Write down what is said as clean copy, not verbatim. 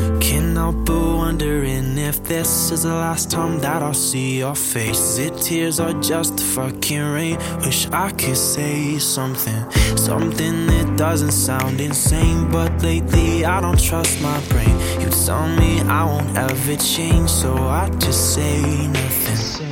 Can't help but wondering if this is the last time that I'll see your face. Is it tears or just the fucking rain? Wish I could say something that doesn't sound insane, but lately I don't trust my brain. You tell me I won't ever change, so I just say nothing.